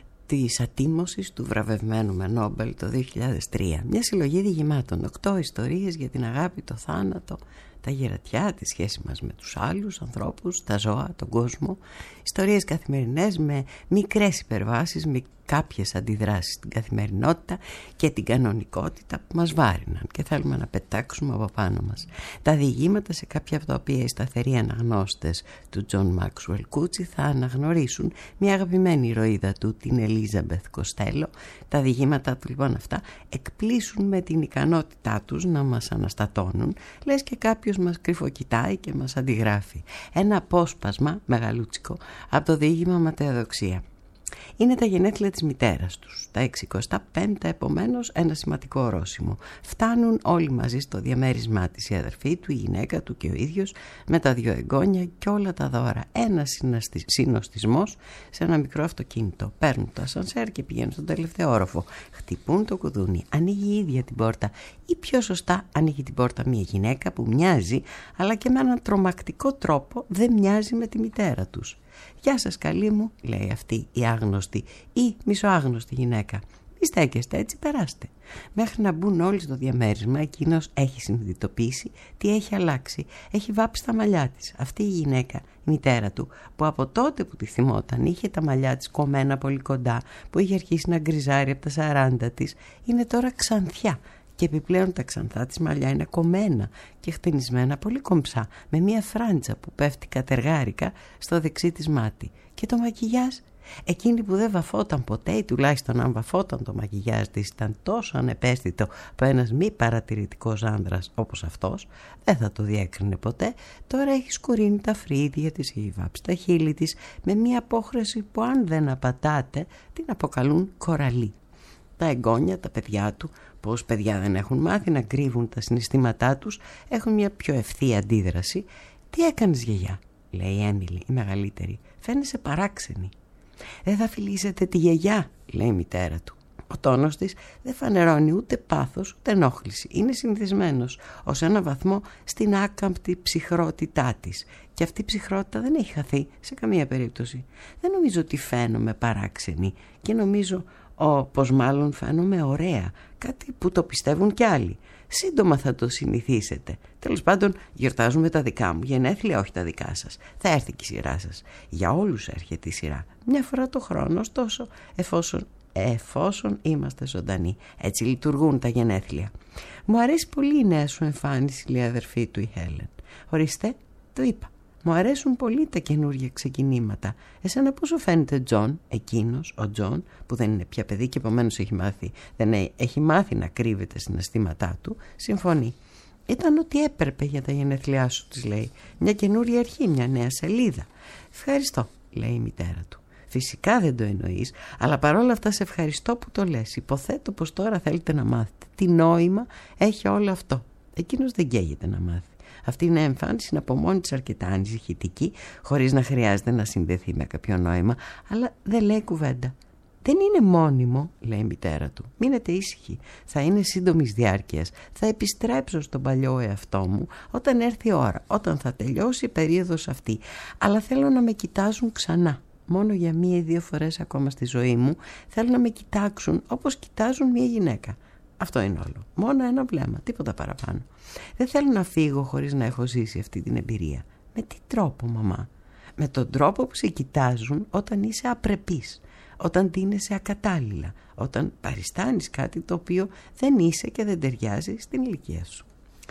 της ατίμωσης του βραβευμένου με Νόμπελ το δύο χιλιάδες τρία. Μια συλλογή διηγημάτων, οκτώ ιστορίες για την αγάπη, το θάνατο, τα γερατιά, τη σχέση μας με τους άλλους ανθρώπους, τα ζώα, τον κόσμο. Ιστορίες καθημερινές με μικρές υπερβάσεις, με κάποιες αντιδράσεις στην καθημερινότητα και την κανονικότητα που μας βάρυναν και θέλουμε να πετάξουμε από πάνω μας. Τα διηγήματα, σε κάποια από τα οποία οι σταθεροί αναγνώστες του Τζον Μάξουελ Κούτσι θα αναγνωρίσουν μια αγαπημένη ηρωίδα του, την Ελίζαμπεθ Κοστέλο. Τα διηγήματά του λοιπόν αυτά εκπλήσουν με την ικανότητά τους να μας αναστατώνουν, λες και κάποιος μας κρυφοκοιτάει και μας αντιγράφει. Ένα απόσπασμα μεγαλούτσικο από το διήγημα Ματαιοδοξία. Είναι τα γενέθλια της μητέρας τους, τα εξηκοστά πέμπτα, επομένως ένα σημαντικό ορόσημο. Φτάνουν όλοι μαζί στο διαμέρισμά της, η αδερφή του, η γυναίκα του και ο ίδιος, με τα δυο εγγόνια και όλα τα δώρα. Ένα συνοστισμός σε ένα μικρό αυτοκίνητο. Παίρνουν το ασανσέρ και πηγαίνουν στον τελευταίο όροφο. Χτυπούν το κουδούνι, ανοίγει η ίδια την πόρτα, ή πιο σωστά ανοίγει την πόρτα μια γυναίκα που μοιάζει, αλλά και με έναν τρομακτικό τρόπο δεν μοιάζει με τη μητέρα τους. «Γεια σας καλή μου», λέει αυτή η άγνωστη ή μισοάγνωστη γυναίκα. «Μη στέκεστε έτσι, περάστε». Μέχρι να μπουν όλοι στο διαμέρισμα, εκείνος έχει συνειδητοποιήσει τι έχει αλλάξει. Έχει βάψει τα μαλλιά της. Αυτή η γυναίκα, η μητέρα του, που από τότε που τη θυμόταν είχε τα μαλλιά της κομμένα πολύ κοντά, που είχε αρχίσει να γκριζάρει από τα σαράντα της, είναι τώρα ξανθιά. Και επιπλέον τα ξανθά της μαλλιά είναι κομμένα και χτενισμένα πολύ κομψά, με μια φράντζα που πέφτει κατεργάρικα στο δεξί της μάτι. Και το μακιγιάζ Εκείνη που δεν βαφόταν ποτέ ή τουλάχιστον αν βαφόταν το μακιγιάζ της ήταν τόσο ανεπαίσθητο που ένας μη παρατηρητικός άνδρας όπως αυτός δεν θα το διέκρινε ποτέ. Τώρα έχει σκουρίνει τα φρύδια της, έχει βάψει τα χείλη της με μια απόχρεση που αν δεν απατάτε την αποκαλούν κοραλί. Τα εγγόνια, τα παιδιά του, πως παιδιά δεν έχουν μάθει να κρύβουν τα συναισθήματά τους, έχουν μια πιο ευθεία αντίδραση. «Τι έκανες, γιαγιά?» λέει η Έμιλι, η μεγαλύτερη. «Φαίνεσαι παράξενη». «Δεν θα φιλήσετε τη γιαγιά?» λέει η μητέρα του. Ο τόνος της δεν φανερώνει ούτε πάθος ούτε ενόχληση. Είναι συνηθισμένος ως ένα βαθμό στην άκαμπτη ψυχρότητά της. Και αυτή η ψυχρότητα δεν έχει χαθεί σε καμία περίπτωση. Δεν νομίζω ότι φαίνομαι παράξενη και νομίζω ο, πως μάλλον φαίνομαι ωραία. Κάτι που το πιστεύουν κι άλλοι. Σύντομα θα το συνηθίσετε. Τέλος πάντων, γιορτάζουμε τα δικά μου γενέθλια, όχι τα δικά σας. Θα έρθει και η σειρά σας. Για όλους έρχεται η σειρά. Μια φορά το χρόνο, ωστόσο, εφόσον, εφόσον είμαστε ζωντανοί. Έτσι λειτουργούν τα γενέθλια. Μου αρέσει πολύ η νέα σου εμφάνιση, λέει η αδερφή του η Χέλεν. Ορίστε, το είπα. Μου αρέσουν πολύ τα καινούργια ξεκινήματα. Εσένα πώς σου φαίνεται, Τζον, εκείνος, ο Τζον, που δεν είναι πια παιδί και επομένως έχει μάθει, δεν έχει μάθει να κρύβεται συναισθήματά του, συμφωνεί. Ήταν ό,τι έπρεπε για τα γενέθλιά σου, της λέει. Μια καινούρια αρχή, μια νέα σελίδα. Ευχαριστώ, λέει η μητέρα του. Φυσικά δεν το εννοείς, αλλά παρόλα αυτά σε ευχαριστώ που το λες. Υποθέτω πως τώρα θέλετε να μάθετε. Τι νόημα έχει όλο αυτό. Εκείνος δεν καίγεται να μάθει. Αυτή η νέα εμφάνιση είναι από μόνη της αρκετά ανησυχητική, χωρίς να χρειάζεται να συνδεθεί με κάποιο νόημα, αλλά δεν λέει κουβέντα. Δεν είναι μόνιμο, λέει η μητέρα του. Μείνετε ήσυχοι. Θα είναι σύντομης διάρκειας. Θα επιστρέψω στον παλιό εαυτό μου όταν έρθει η ώρα, όταν θα τελειώσει η περίοδος αυτή. Αλλά θέλω να με κοιτάζουν ξανά. Μόνο για μία ή δύο φορές ακόμα στη ζωή μου θέλω να με κοιτάξουν όπως κοιτάζουν μία γυναίκα. Αυτό είναι όλο. Μόνο ένα βλέμμα, τίποτα παραπάνω. Δεν θέλω να φύγω χωρίς να έχω ζήσει αυτή την εμπειρία. Με τι τρόπο, μαμά? Με τον τρόπο που σε κοιτάζουν όταν είσαι απρεπής, όταν τίνεσαι ακατάλληλα, όταν παριστάνεις κάτι το οποίο δεν είσαι και δεν ταιριάζει στην ηλικία σου.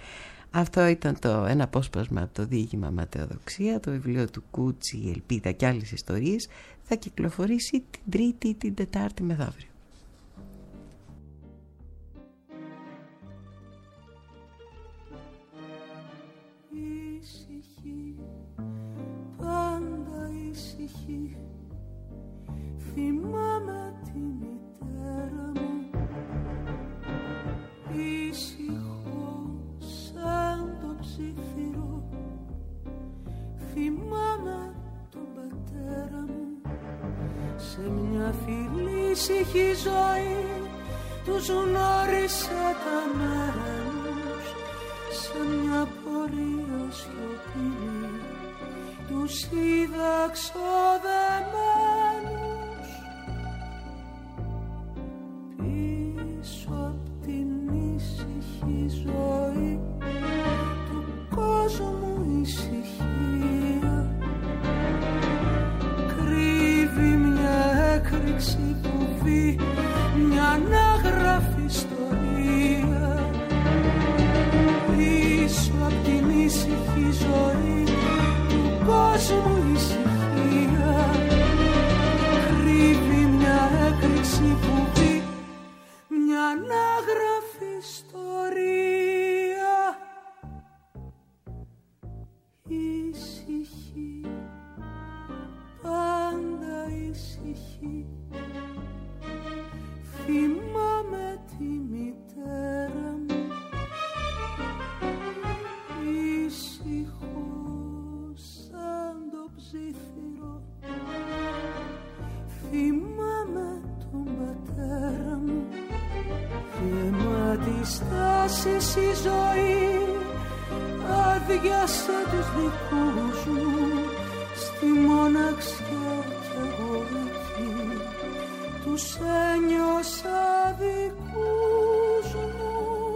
Αυτό ήταν το ένα απόσπασμα από το διήγημα Ματαιοδοξία, το βιβλίο του Κούτσι, η Ελπίδα και άλλες ιστορίες. Θα κυκλοφορήσει την Τρίτη ή την Τετάρτη μεθαύριο. Ήσυχη, πάντα ήσυχη, θυμάμαι τη μητέρα μου. Ήσυχο σαν το ψιθυρό, θυμάμαι τον πατέρα μου. Σε μια φιλήσυχη ζωή τους γνώρισα τα μέρους, σε μια πορεία σιωπηλή τους είδα ξοδεμένους. Πίσω απ' την ήσυχη ζωή του κόσμου ησυχία κρύβει μια έκρηξη φοβή, μια ανάγραφη ιστορία. Πίσω απ' την ήσυχη ζωή του κόσμου ησυχία κρύβει μια έκρηξη φοβή, μια ανάγραφη ιστορία. Ήσυχη, πάντα ήσυχη, θυμάμαι τη μητέρα μου. Ήσυχο σαν το ψιθυρό, θυμάμαι τον πατέρα μου. Γεμάτη στάσεις η ζωή, άδειασα τους δικούς μου. Στη μοναξιά κι εγώ εκεί τους ένιωσα δικούς μου.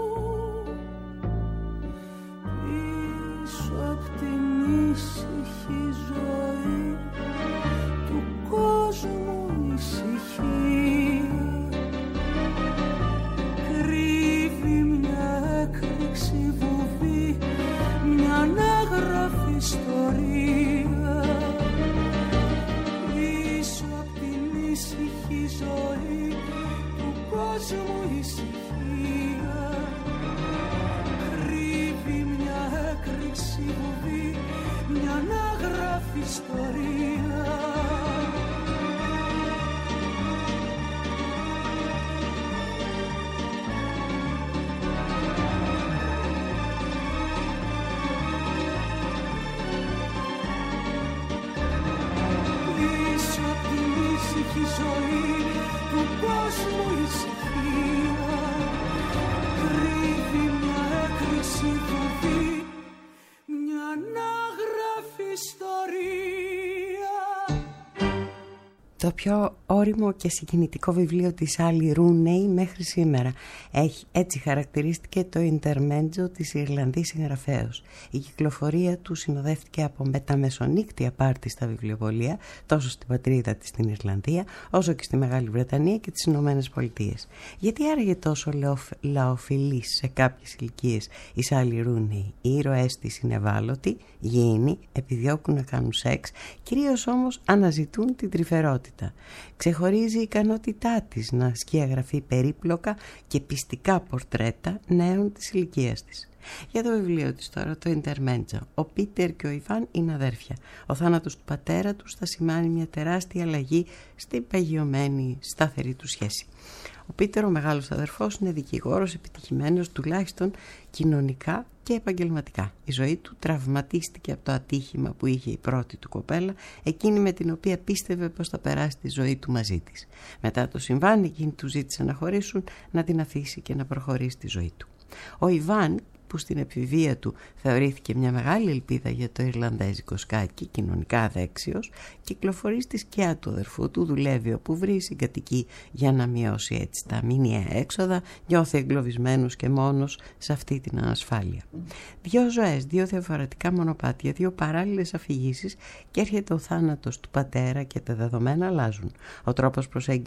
Πίσω απ' την ήσυχη ζωή του κόσμου ησυχία κρύβει μια έκρηξη βουβή, μια ανάγραφη ιστορία. Πίσω απ' την ησυχία κρύβει μια έκρηξη βουβή, μια ανάγραφη ιστορία. Πίσω απ' την ήσυχη ζωή του κόσμου ησυχία κρύβει μια έκρηξη βουβή, μια ανάγραφη ιστορία. Το πιο όριμο και συγκινητικό βιβλίο της Σάλι Ρούνεϊ μέχρι σήμερα. Έχει, έτσι χαρακτηρίστηκε το Ιντερμέτζο της Ιρλανδής συγγραφέως. Η κυκλοφορία του συνοδεύτηκε από μεταμεσονύκτια πάρτι στα βιβλιοπωλεία, τόσο στην πατρίδα της στην Ιρλανδία, όσο και στη Μεγάλη Βρετανία και τις Ηνωμένες Πολιτείες. Γιατί άραγε τόσο λαοφιλής σε κάποιες ηλικίες η Σάλι Ρούνεϊ? Οι ήρωές της είναι ευάλωτοι, γήινοι, επιδιώκουν να κάνουν σεξ, κυρίως όμως αναζητούν την τρυφερότητα. Ξεχωρίζει η ικανότητά της να σκιαγραφεί περίπλοκα και πιστικά πορτρέτα νέων της ηλικίας της. Για το βιβλίο της τώρα, το Ιντερμέτζο. Ο Πίτερ και ο Ιβάν είναι αδέρφια. Ο θάνατος του πατέρα τους θα σημάνει μια τεράστια αλλαγή στην παγιωμένη σταθερή του σχέση. Ο Πίτερ, ο μεγάλος αδερφός, είναι δικηγόρος επιτυχημένος τουλάχιστον κοινωνικά και επαγγελματικά. Η ζωή του τραυματίστηκε από το ατύχημα που είχε η πρώτη του κοπέλα, εκείνη με την οποία πίστευε πως θα περάσει τη ζωή του μαζί της. Μετά το συμβάν, εκείνη του ζήτησε να χωρίσουν, να την αφήσει και να προχωρήσει τη ζωή του. Ο Ιβάν, που στην εφηβεία του θεωρήθηκε μια μεγάλη ελπίδα για το Ιρλανδέζικο σκάκι, κοινωνικά αδέξιος, κυκλοφορεί στη σκιά του αδερφού του, δουλεύει όπου βρει, συγκατοικεί για να μειώσει έτσι τα μηνιαία έξοδα, νιώθει εγκλωβισμένος και μόνος σε αυτή την ανασφάλεια. Δύο ζωές, δύο διαφορετικά μονοπάτια, δύο παράλληλες αφηγήσεις και έρχεται ο θάνατος του πατέρα και τα δεδομένα αλλάζουν. Ο τρόπος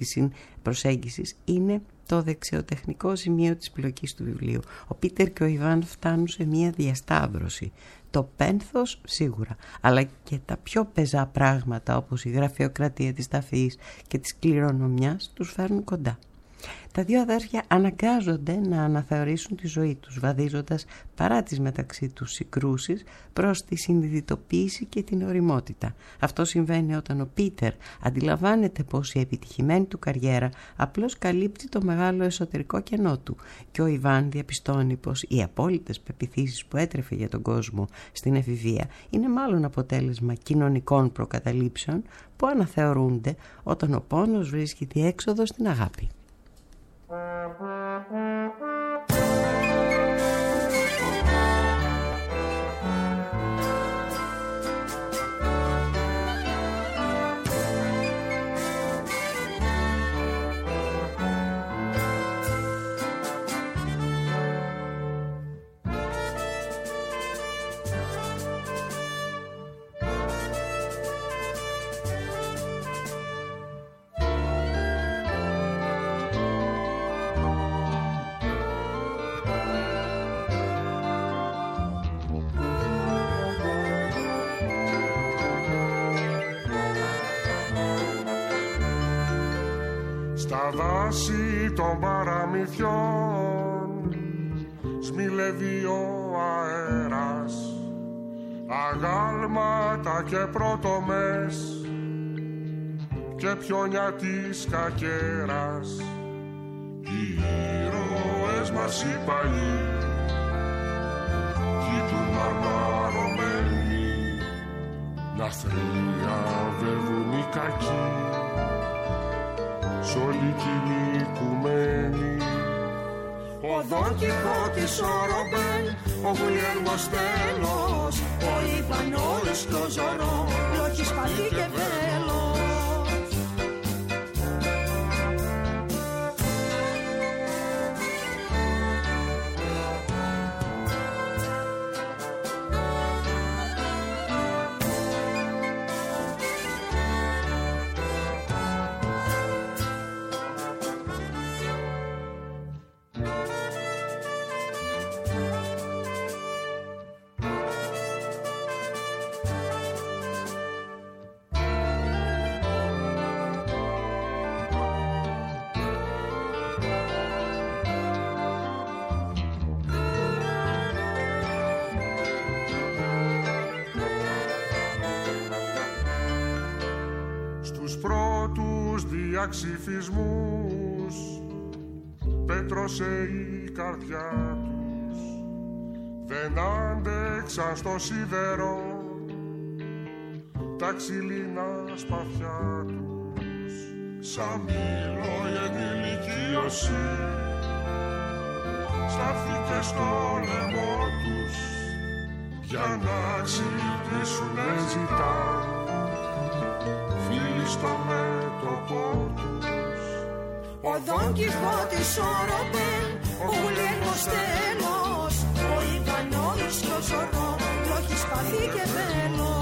προσέγγισης είναι το δεξιοτεχνικό σημείο της πλοκής του βιβλίου. Ο Πίτερ και ο Ιβάν φτάνουν σε μια διασταύρωση. Το πένθος σίγουρα, αλλά και τα πιο πεζά πράγματα όπως η γραφειοκρατία της ταφής και της κληρονομιάς τους φέρνουν κοντά. Τα δύο αδέρφια αναγκάζονται να αναθεωρήσουν τη ζωή τους, βαδίζοντας παρά τις μεταξύ τους συγκρούσεις προς τη συνειδητοποίηση και την ωριμότητα. Αυτό συμβαίνει όταν ο Πίτερ αντιλαμβάνεται πως η επιτυχημένη του καριέρα απλώς καλύπτει το μεγάλο εσωτερικό κενό του και ο Ιβάν διαπιστώνει πως οι απόλυτες πεποιθήσεις που έτρεφε για τον κόσμο στην εφηβεία είναι μάλλον αποτέλεσμα κοινωνικών προκαταλήψεων που αναθεωρούνται όταν ο πόνος βρίσκει διέξοδο στην αγάπη. Στα δάση των παραμυθιών σμιλεύει ο αέρας, αγάλματα και πρωτομές και πιόνια της κακέρας. Οι ήρωες μας οι παλιοί κοιτούν μαρμαρωμένοι να θριαβεύουν οι κακοί σ' όλη κυνηγουμένη. Ο Δον Κιχώτης, ο Ρομπέν, ο Γουλιέλμος Τέλος, ο Ιβανόλης και ο Ζωρό, Λόχης Παλί και Βέλος. για ξυφισμούς πέτρωσε η καρδιά τους, δεν άντεξαν στο σίδερο τα ξυλινά σπαθιά τους. Σαν μήλο η ενηλικίωση στάθηκε στο λαιμό τους, για να ξυπνήσουνε ζητάν φίλοι στο μέτωπο τους. Ο Δον Κιχώτης, ο Ρομπέν, ο Γουλιέρμος Τέλος, ο Ιβανόβιτς και ο Ζωρό, λόγοι σπαθί και βέλος.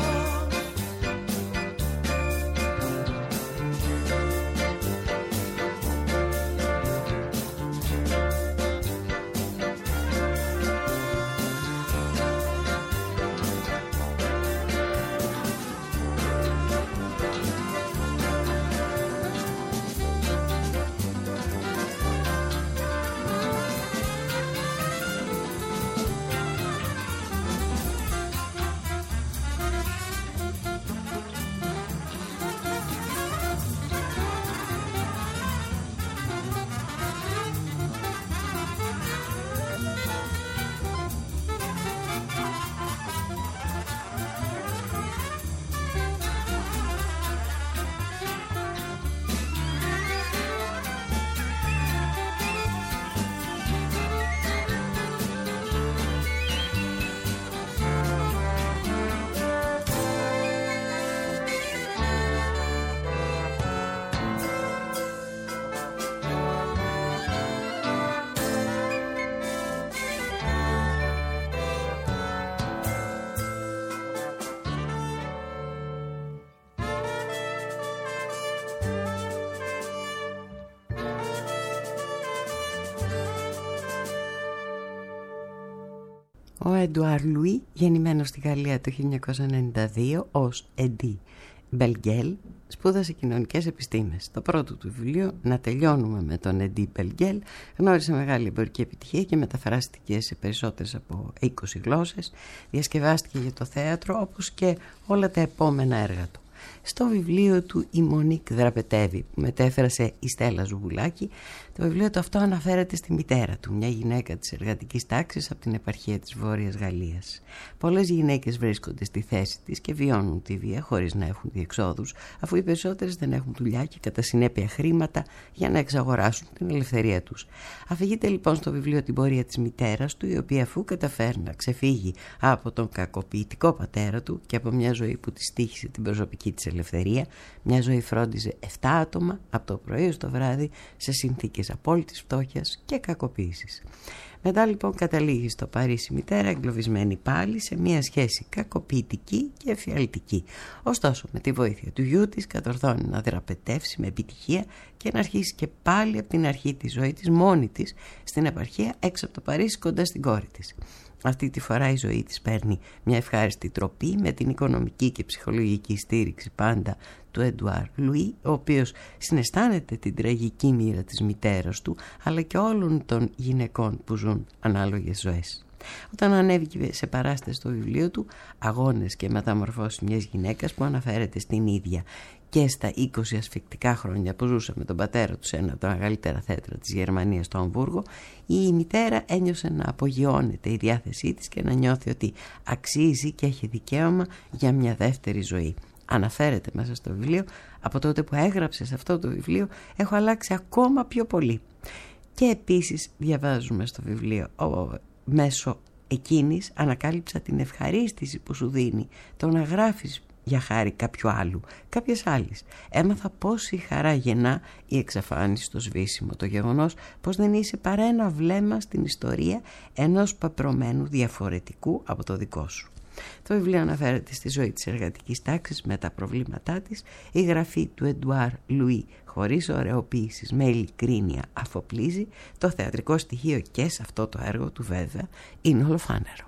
Ο Εντουάρ Λουί, γεννημένος στη Γαλλία το χίλια εννιακόσια ενενήντα δύο ως Εντί Μπελγκέλ, σπούδασε κοινωνικές επιστήμες. Το πρώτο του βιβλίο, «Να τελειώνουμε με τον Εντί Μπελγκέλ», γνώρισε μεγάλη εμπορική επιτυχία και μεταφράστηκε σε περισσότερες από είκοσι γλώσσες, διασκευάστηκε για το θέατρο όπως και όλα τα επόμενα έργα του. Στο βιβλίο του «Η Μονίκ δραπετεύει», που μετέφρασε η Στέλλα Ζουβουλάκη, το βιβλίο του αυτό αναφέρεται στη μητέρα του, μια γυναίκα της εργατικής τάξης από την επαρχία της Βόρειας Γαλλίας. Πολλές γυναίκες βρίσκονται στη θέση της και βιώνουν τη βία χωρίς να έχουν διεξόδους, αφού οι περισσότερες δεν έχουν δουλειά και κατά συνέπεια χρήματα για να εξαγοράσουν την ελευθερία τους. Αφηγείται λοιπόν στο βιβλίο την πορεία της μητέρας του, η οποία αφού καταφέρει να ξεφύγει από τον κακοποιητικό πατέρα του και από μια ζωή που της τύχησε την προσωπική της ελευθερία, μια ζωή φρόντιζε επτά άτομα από το πρωί ως το βράδυ σε συνθήκες απόλυτης φτώχειας και κακοποίησης. Μετά λοιπόν καταλήγει στο Παρίσι μητέρα, εγκλωβισμένη πάλι σε μια σχέση κακοποιητική και εφιαλτική. Ωστόσο, με τη βοήθεια του γιού της κατορθώνει να δραπετεύσει με επιτυχία και να αρχίσει και πάλι από την αρχή τη ζωή της μόνη της στην επαρχία έξω από το Παρίσι, κοντά στην κόρη της. Αυτή τη φορά η ζωή της παίρνει μια ευχάριστη τροπή με την οικονομική και ψυχολογική στήριξη πάντα του Εντουάρ Λουί, ο οποίος συναισθάνεται την τραγική μοίρα της μητέρας του αλλά και όλων των γυναικών που ζουν ανάλογες ζωές. Όταν ανέβηκε σε παράσταση στο βιβλίο του «Αγώνες και μεταμορφώσεις μιας γυναίκας», που αναφέρεται στην ίδια και στα είκοσι ασφικτικά χρόνια που ζούσε με τον πατέρα του σε ένα από τα μεγαλύτερα θέατρα της Γερμανίας, στο Αμβούργο, η μητέρα ένιωσε να απογειώνεται η διάθεσή της και να νιώθει ότι αξίζει και έχει δικαίωμα για μια δεύτερη ζωή. Αναφέρεται μέσα στο βιβλίο, από τότε που έγραψε σε αυτό το βιβλίο έχω αλλάξει ακόμα πιο πολύ. Και επίσης διαβάζουμε στο βιβλίο ο, μέσω εκείνης ανακάλυψα την ευχαρίστηση που σου δίνει το να γράφεις για χάρη κάποιου άλλου, κάποιες άλλης. Έμαθα πόση χαρά γεννά η εξαφάνιση στο σβήσιμο, το γεγονός πως δεν είσαι παρά ένα βλέμμα στην ιστορία ενός πεπρωμένου διαφορετικού από το δικό σου. Το βιβλίο αναφέρεται στη ζωή της εργατικής τάξης με τα προβλήματά της. Η γραφή του Εντουάρ Λουί χωρίς ωρεοποίησης, με ειλικρίνεια αφοπλίζει. Το θεατρικό στοιχείο και σε αυτό το έργο του βέβαια είναι ολοφάνερο.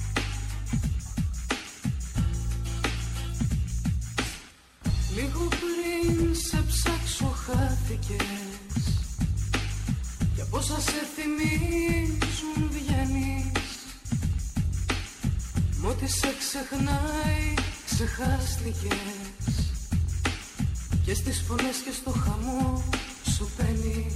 Λίγο Πόσα σε θυμίζουν βγαίνεις, μ' ό,τι σε ξεχνάει ξεχάστηκες. Και στις φωνές και στο χαμό σου παίρνεις,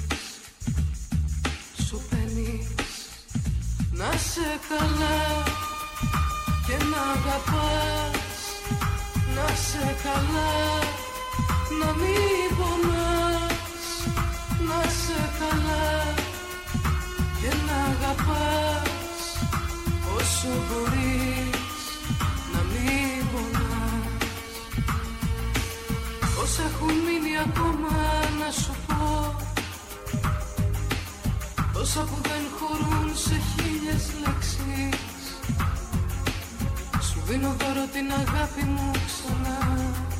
σου παίρνεις. Να σε καλά και να αγαπάς, να σε καλά, να μην πονάς. Να σε καλά και να αγαπάς, όσο μπορείς να μην πονάς. Όσα έχουν μείνει ακόμα να σου πω, τόσα που δεν χωρούν σε χίλιες λέξεις. Σου δίνω δώρο την αγάπη μου ξανά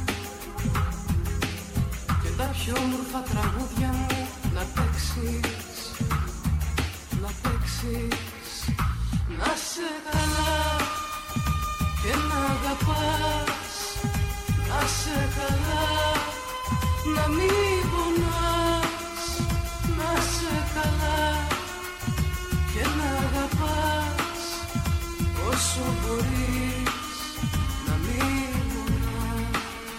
και τα πιο όμορφα τραγούδια μου να παίξεις, να παίξεις. Να σε καλά και να αγαπάς, να σε καλά, να μην πονάς. Να σε καλά και να αγαπάς, όσο μπορείς να μην πονάς.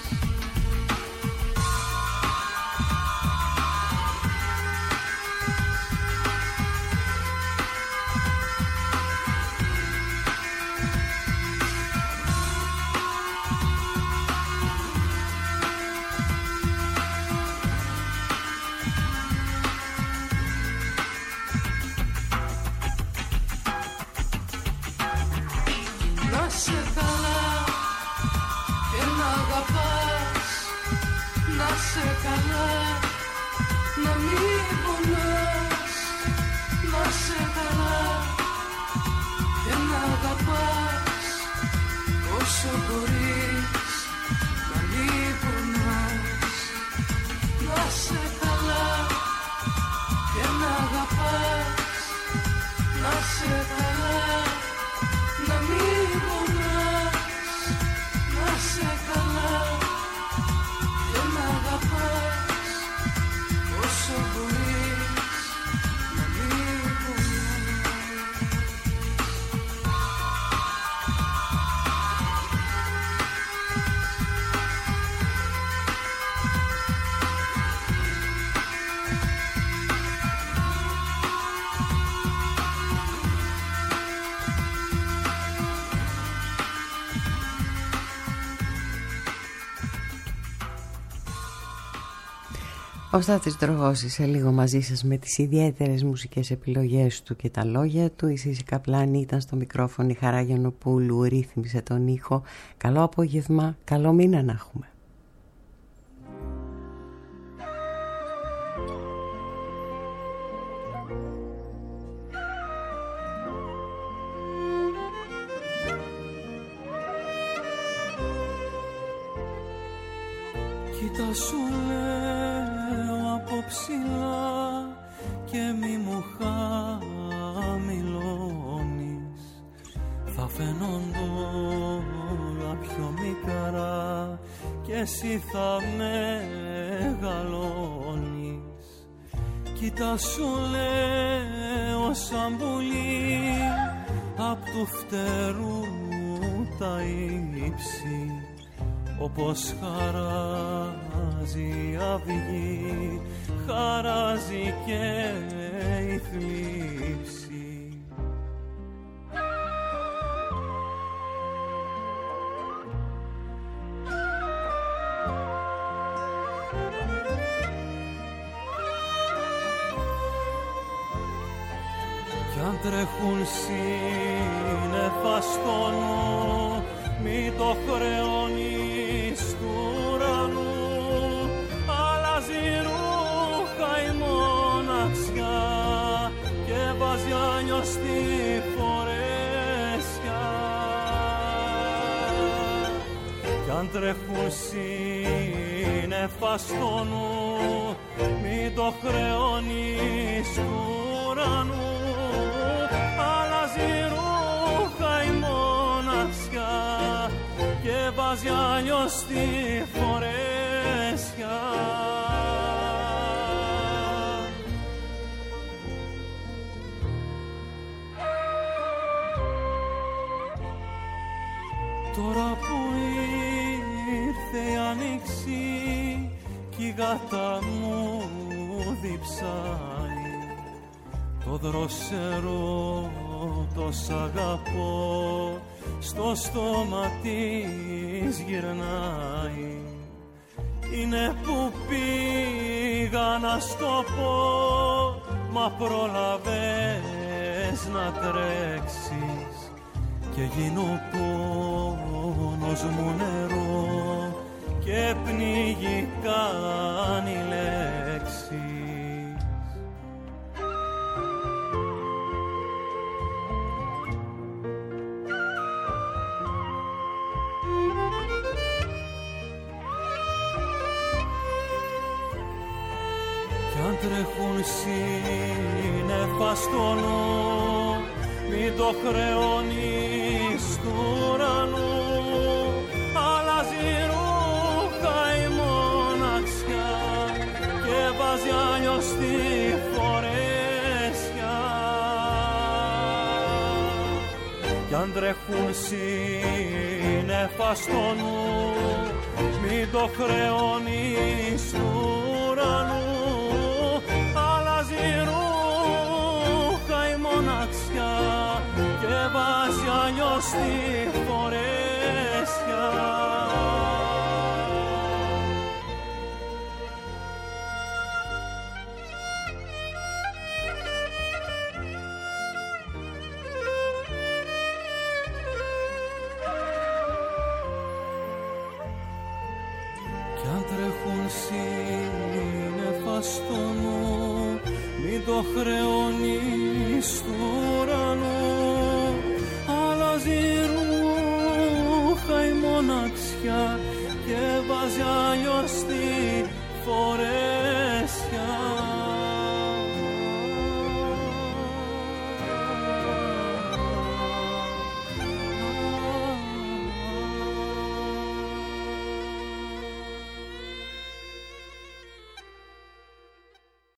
Ο Στάθης Ντρογώσης σε λίγο μαζί σας με τις ιδιαίτερες μουσικές επιλογές του και τα λόγια του. Η Σύση Καπλάνη ήταν στο μικρόφωνο, η Χαρά Γιαννοπούλου ρύθμισε τον ήχο. Καλό απόγευμα, καλό μήνα να έχουμε. Κοίτα σου λέω από ψηλά και μη μου χαμηλώνεις. Θα φαίνονται όλα πιο μικρά και εσύ θα μεγαλώνεις. Κοίτα σου λέω σαν πουλί απ' του φτερού τα ύψη, όπως χαράζει η αυγή, χαράζει και η θλίψη. Κι αν τρέχουν σύννεφα στο νου, μη το χρεώνεις του ουρανού. Αλλάζει ρούχα η μοναξιά και βάζει άνιο στη φορέσια. Κι αν τρέχουν σύννεφα στο νου, μη το χρεώνεις του ουρανού. Αλλάζει ρούχα η μοναξιά και βάζει άνιο στη φορέσια. Τώρα που ήρθε η άνοιξη κι η γάτα μου διψάει, το δροσερό το σ' αγαπώ στο στόμα της γυρνάει. Είναι που πήγα να στο πω, μα πρόλαβες να τρέξεις και γίνω πόνος μου νερό και πνίγηκαν οι λέξεις. Κι αν τρέχουν σύννεφα στο νου, μην το χρεώνεις του ουρανού. Αλλάζει ρούχα η μοναξιά και βάζει αλλιώς τη φορέσια. Κι αν τρέχουν σύννεφα στο νου, μην το χρεώνεις του ουρανού. Αλλάζει ρούχα η μοναξιά και βάζει αλλιώς τη φορέσια. Κι αν τρέχουν σύννεφα στο νου, μην το χρεώνεις του ουρανού. Αλλάζει ρούχα η μοναξιά και βάζει αλλιώς τη φορέσια.